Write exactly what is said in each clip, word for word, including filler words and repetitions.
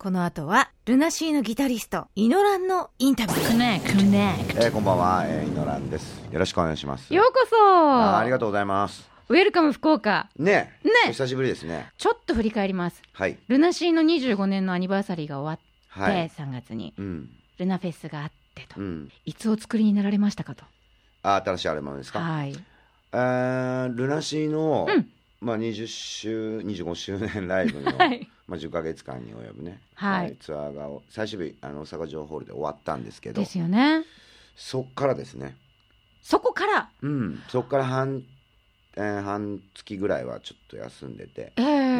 この後はルナシーのギタリストイノランのインタビュー。 コネクト、コネクト。 えー、こんばんは、えー、イノランです。よろしくお願いします。 ようこそ。 あ, ありがとうございます。 ウェルカム福岡。 ねえ、 ねお久しぶりですね。 ちょっと振り返ります。 はい。 ルナシーのにじゅうごねんのアニバーサリーが終わって、 はい、 さんがつに、 うん、 ルナフェスがあってと、 うん、 いつお作りになられましたかと。 あ、新しいアルバムですか。 はい。 えー、ルナシーの、 うん、 まあ、にじゅっしゅうにじゅうごしゅうねんライブの、 はい、 まあ、じゅっかげつかんに及ぶね、 はいはい、ツアーが最終日あの大阪城ホールで終わったんですけど、 ですよね。 そっからですね。 そこから、 うん、そっから半、えー、半月ぐらいはちょっと休んでて、 えーうん、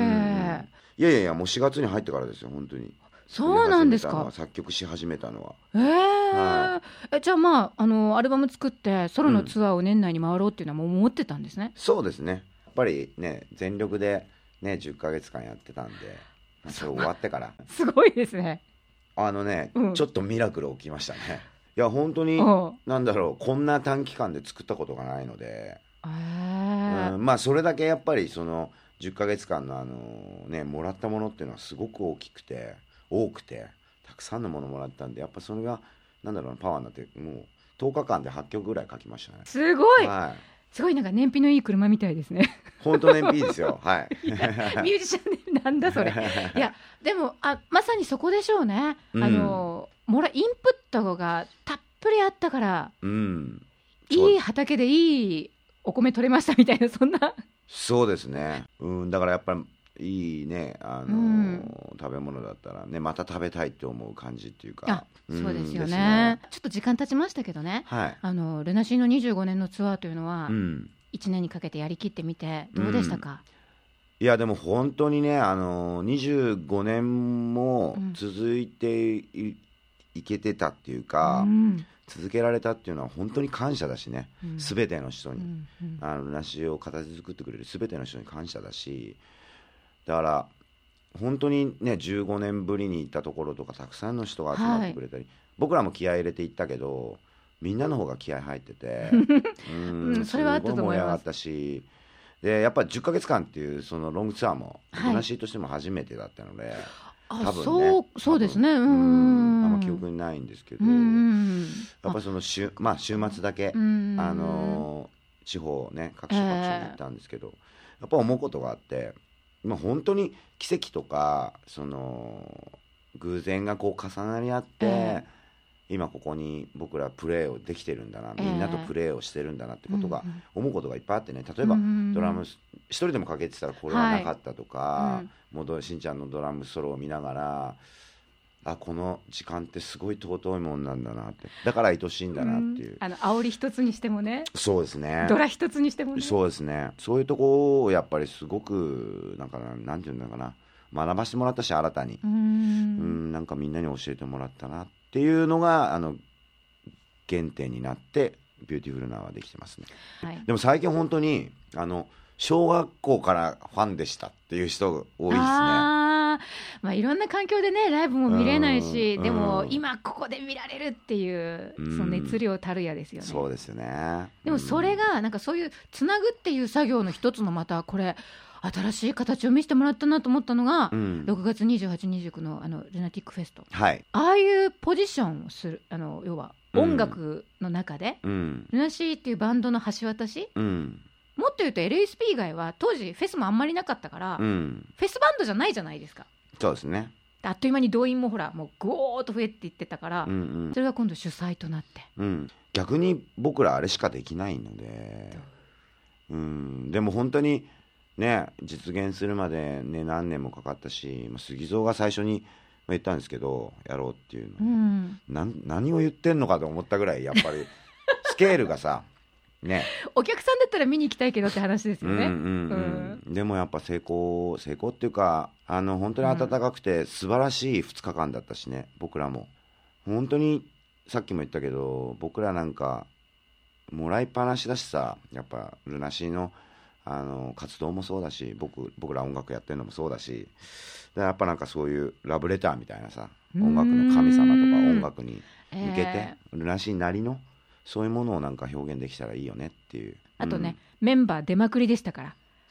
いやいやいや、もうしがつに入ってからですよ、本当に。 そうなんですか。 作曲し始めたのは。 えーはい、 えじゃあまあ、あのアルバム作ってソロのツアーを年内に回ろうっていうのはもう思ってたんですね。 うん、そうですね。やっぱりね、全力で、ね、じゅっかげつかんやってたんで、それ終わってからすごいですね。 あのね、 うん、ちょっとミラクル起きましたね。いや本当になんだろう、こんな短期間で作ったことがないので、 えーうん、まあそれだけやっぱりそのじゅっかげつかんのあのね、もらったものっていうのはすごく大きくて多くてたくさんのものもらったんで、やっぱそれがなんだろうな、パワーになって、もうとおかかんではっきょくぐらい書きましたね。 すごい、 はい、 すごいなんか燃費のいい車みたいですね。 本当燃費いいですよ。はい。 いミュージシャンね、なんだそれ。いやでもあまさにそこでしょうね。うん、あのもらインプットがたっぷりあったから、 うん、 いい畑でいいお米取れましたみたいな、そんな。 そうですね。うん、だからやっぱりいいね、あのーうん、食べ物だったらね、また食べたいって思う感じっていうか。 あ、そうですよね。ね、ちょっと時間経ちましたけどね、はい、あのルナシーのにじゅうごねんのツアーというのは、うん、いちねんにかけてやりきってみてどうでしたか。 うん、いやでも本当にね、あのー、にじゅうごねんも続いて い,、うん、いけてたっていうか、うん、続けられたっていうのは本当に感謝だしね、うん、全ての人に、うんうん、あのルナシーを形作ってくれる全ての人に感謝だし、だから本当にね、じゅうごねんぶりに行ったところとかたくさんの人が集まってくれたり、はい、僕らも気合い入れて行ったけどみんなの方が気合い入っててうん、うん、 それはあったと思います。すごい盛り上がったし、でやっぱりじゅっかげつかんっていうそのロングツアーもルナシーとしても初めてだったので、 はい、多分ね、そう、そうですね、うん、 あんま記憶にないんですけど、やっぱその週、まあ、週末だけあの地方ね、各所各所に行ったんですけど、えー、やっぱ思うことがあって、まあ、本当に奇跡とかその偶然がこう重なり合って、えー、今ここに僕らプレーをできてるんだな、みんなとプレーをしてるんだなってことが、思うことがいっぱいあってね、例えばドラム一人でもかけてたらこれはなかったとか、はい、もうしんちゃんのドラムソロを見ながら、あ、この時間ってすごい尊いもんなんだなって、だから愛しいんだなっていう、 うん、あの煽り一つにしてもね、 そうですね、 ドラ一つにしてもね、 そうですね、そういうとこをやっぱりすごくなんかなんていうんだかな、学ばせてもらったし、新たにうんうんなんかみんなに教えてもらったなっていうのがあの原点になってビューティフルナーはできてますね、はい、でも最近本当にあの小学校からファンでしたっていう人が多いですね。 あ、まあ、いろんな環境でねライブも見れないし、でも今ここで見られるっていうその熱量たるやですよね。 そうですよね。 でもそれがなんかそういうつなぐっていう作業の一つのまたこれ新しい形を見せてもらったなと思ったのが、うん、ろくがつにじゅうはち、にじゅうくのあのルナティックフェスト、はい、ああいうポジションをする、あの要は音楽の中で、うん、ルナシーっていうバンドの橋渡し、うん、もっと言うと エルエスピー 以外は当時フェスもあんまりなかったから、うん、フェスバンドじゃないじゃないですか。 そうですね。 あっという間に動員もほらもうゴーッと増えていってたから、うんうん、それが今度主催となって、 うん、逆に僕らあれしかできないので、うん、でも本当にね実現するまで、ね、何年もかかったし、杉蔵が最初に言ったんですけどやろうっていうの、うん、な何を言ってんのかと思ったぐらいやっぱりスケールがさね、 お客さんだったら見に行きたいけどって話ですよね。 うんうんうんうん、でもやっぱ成功成功っていうかあの本当に温かくて素晴らしいふつかかんだったしね、僕らも本当にさっきも言ったけど僕らなんかもらいっぱなしだしさ、やっぱルナシーのあの活動もそうだし 僕, 僕ら音楽やってるのもそうだし、やっぱなんかそういうラブレターみたいなさ、音楽の神様とか音楽に向けて、えー、ルナシーなりのそういうものをなんか表現できたらいいよねっていう。 あとね、うん、メンバー出まくりでしたから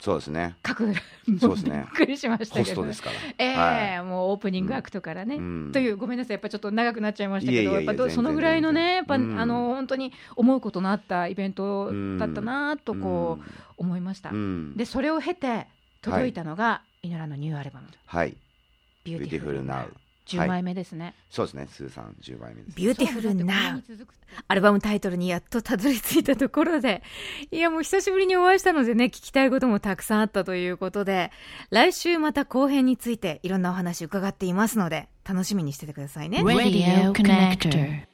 そうですね。 書くそうですね。 びっくりしましたけど、 ホストですから。 えーはい、もうオープニングアクトからね、うん、というごめんなさいやっぱちょっと長くなっちゃいましたけど、やっぱそのぐらいのねやっぱ、うん、あの本当に思うことのあったイベントだったなとこう思いました。うん、でそれを経て届いたのが、はい、イノランのニューアルバム、 はい、 ビューティフルナウ。じゅうまいめですね、はい、 そうですね。スーさんじゅうまいめです。 ビューティフルナウ、アルバムタイトルにやっとたどり着いたところで、いやもう久しぶりにお会いしたのでね、聞きたいこともたくさんあったということで、来週また後編についていろんなお話伺っていますので楽しみにしててくださいね。 Radio Connector